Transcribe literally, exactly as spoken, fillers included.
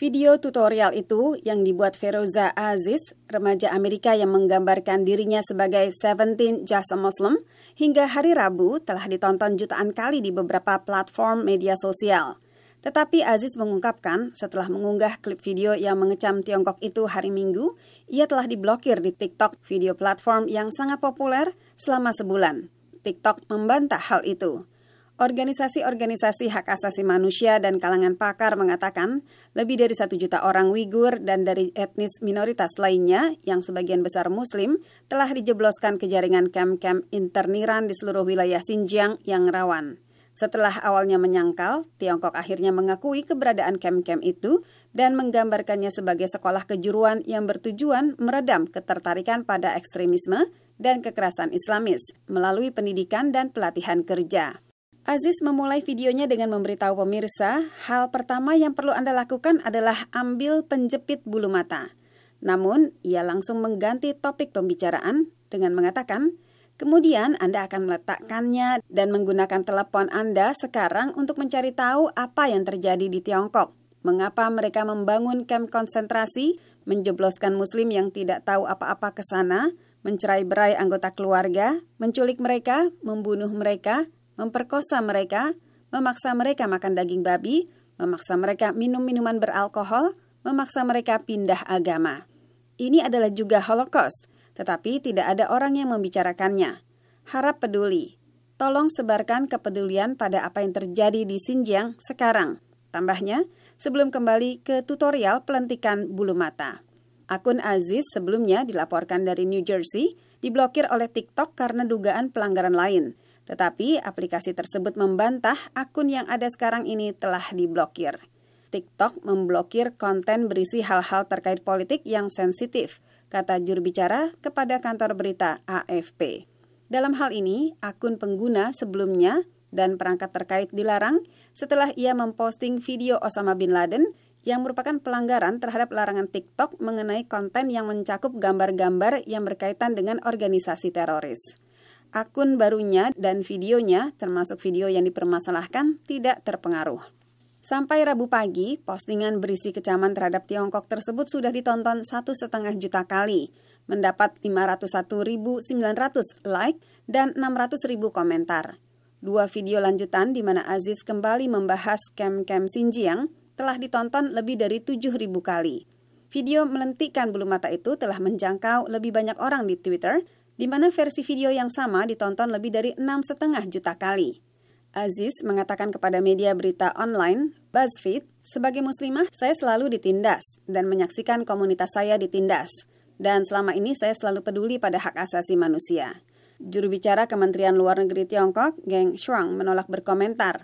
Video tutorial itu yang dibuat Feroza Aziz, remaja Amerika yang menggambarkan dirinya sebagai Seventeen Just a Muslim, hingga hari Rabu telah ditonton jutaan kali di beberapa platform media sosial. Tetapi Aziz mengungkapkan setelah mengunggah klip video yang mengecam Tiongkok itu hari Minggu, ia telah diblokir di TikTok, video platform yang sangat populer selama sebulan. TikTok membantah hal itu. Organisasi-organisasi hak asasi manusia dan kalangan pakar mengatakan lebih dari satu juta orang Uighur dan dari etnis minoritas lainnya yang sebagian besar Muslim telah dijebloskan ke jaringan kamp-kamp interniran di seluruh wilayah Xinjiang yang rawan. Setelah awalnya menyangkal, Tiongkok akhirnya mengakui keberadaan kamp-kamp itu dan menggambarkannya sebagai sekolah kejuruan yang bertujuan meredam ketertarikan pada ekstremisme dan kekerasan Islamis melalui pendidikan dan pelatihan kerja. Aziz memulai videonya dengan memberitahu pemirsa, hal pertama yang perlu Anda lakukan adalah ambil penjepit bulu mata. Namun, ia langsung mengganti topik pembicaraan dengan mengatakan, kemudian Anda akan meletakkannya dan menggunakan telepon Anda sekarang untuk mencari tahu apa yang terjadi di Tiongkok. Mengapa mereka membangun kamp konsentrasi, menjebloskan Muslim yang tidak tahu apa-apa ke sana, mencerai-berai anggota keluarga, menculik mereka, membunuh mereka, memperkosa mereka, memaksa mereka makan daging babi, memaksa mereka minum minuman beralkohol, memaksa mereka pindah agama. Ini adalah juga Holocaust, tetapi tidak ada orang yang membicarakannya. Harap peduli. Tolong sebarkan kepedulian pada apa yang terjadi di Xinjiang sekarang. Tambahnya, sebelum kembali ke tutorial pelantikan bulu mata. Akun Aziz sebelumnya dilaporkan dari New Jersey, diblokir oleh TikTok karena dugaan pelanggaran lain. Tetapi aplikasi tersebut membantah akun yang ada sekarang ini telah diblokir. TikTok memblokir konten berisi hal-hal terkait politik yang sensitif, kata juru bicara kepada kantor berita A F P. Dalam hal ini, akun pengguna sebelumnya dan perangkat terkait dilarang setelah ia memposting video Osama bin Laden yang merupakan pelanggaran terhadap larangan TikTok mengenai konten yang mencakup gambar-gambar yang berkaitan dengan organisasi teroris. Akun barunya dan videonya, termasuk video yang dipermasalahkan, tidak terpengaruh. Sampai Rabu pagi, postingan berisi kecaman terhadap Tiongkok tersebut sudah ditonton satu setengah juta kali, mendapat lima ratus satu ribu sembilan ratus like dan enam ratus ribu komentar. Dua video lanjutan di mana Aziz kembali membahas kamp-kamp Xinjiang telah ditonton lebih dari tujuh ribu kali. Video melentikkan bulu mata itu telah menjangkau lebih banyak orang di Twitter, di mana versi video yang sama ditonton lebih dari enam setengah juta kali. Aziz mengatakan kepada media berita online, BuzzFeed, sebagai muslimah, saya selalu ditindas dan menyaksikan komunitas saya ditindas. Dan selama ini saya selalu peduli pada hak asasi manusia. Juru bicara Kementerian Luar Negeri Tiongkok, Geng Shuang, menolak berkomentar.